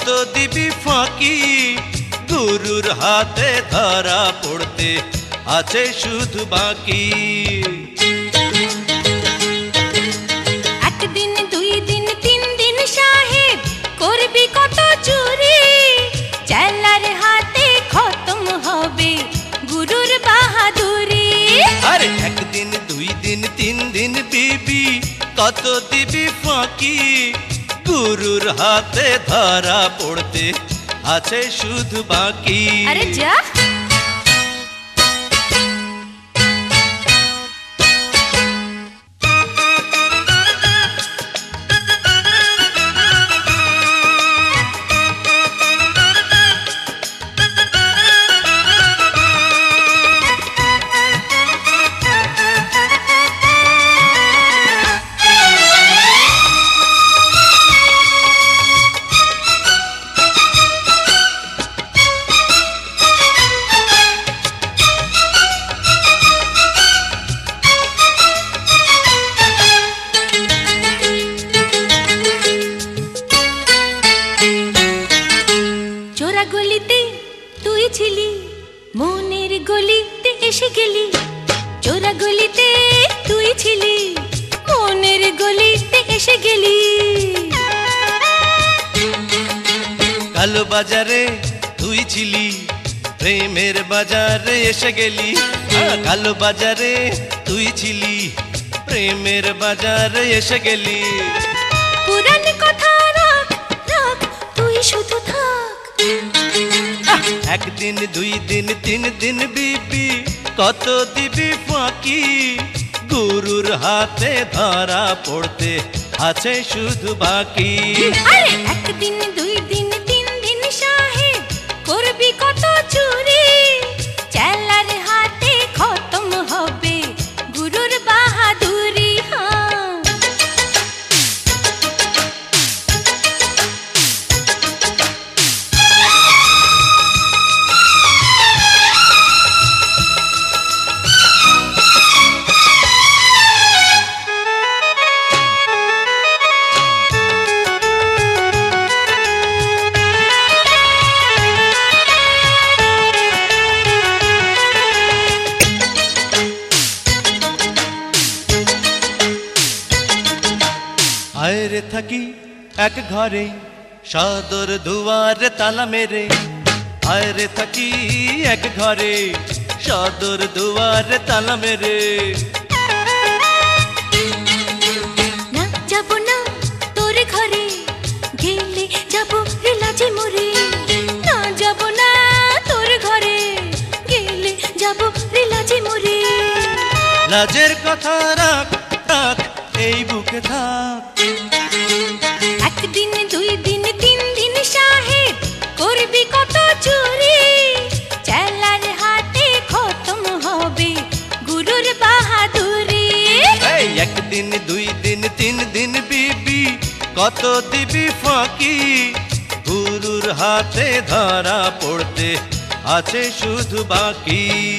কত দিবি ফাঁকি, গুরুর হাতে ধরা পড়তে আছে শুধু বাকি। একদিন দুই দিন তিন দিন সাহেব করবি কত চুরি, চেলার হাতে খতম হবে গুরুর বাহাদুরি। আরে একদিন দুই দিন তিন দিন বিবি কত দিবি ফাঁকি, গুরুর হাতে ধরা পড়তে আছে শুধু বাকি। আরে যা। চোরা গলিতে তুই ছিলি, মনের গলিতে এসে গেলি। চোরা গলিতে তুই ছিলি, মনের গলিতে এসে গেলি। কালো বাজারে তুই ছিলি, প্রেমের বাজারে এসে গেলি। কালো বাজারে তুই ছিলি, প্রেমের বাজারে এসে গেলি। পুরান কথা রাখ রাখ, তুই শুধু থাক। একদিন দুই দিন তিন দিন বিবি কত দিবি ফাঁকি, গুরুর হাতে ধরা পড়তে আছে শুধু বাকি। আরে একদিন দুই দিন তিন দিন সাহেব করবি কত চুরি, চেলার হাতে খতম হবে গুরুর বাহাদুরি। আয়রে থাকি এক ঘরে, সদর দুয়ারে তালা মেরে। আয়রে থাকি এক ঘরে, সদর দুয়ারে তালা মেরে। না যাব না তোর ঘরে, গেলে যাব রিলাজে মরে। না যাব না তোর ঘরে, গেলে যাব রিলাজে মরে। লাজের কথা রাখ রাখ, এই বুকে থাক। একদিন দুই দিন তিন দিন সাহেব করবি কত চুরি, চেলার হাতে খতম হবে গুরুর বাহাদুরি। এই একদিন দুই দিন তিন দিন বিবি কত দিবি ফাঁকি, গুরুর হাতে ধরা পড়তে আছে শুধু বাকি।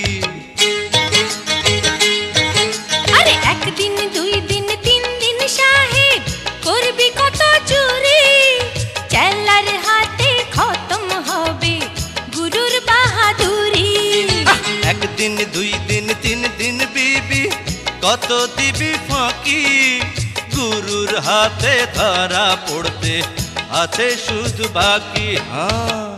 আরে একদিন দুই দিন তিন দিন সাহেব করবি কত চুরি, চেলার হাতে খতম হবে গুরুর বাহাদুরি। একদিন দুই দিন তিন দিন বিবি কত দিবি ফাঁকি, গুরুর হাতে ধরা পড়তে আছে শুধু বাকি। হ্যাঁ।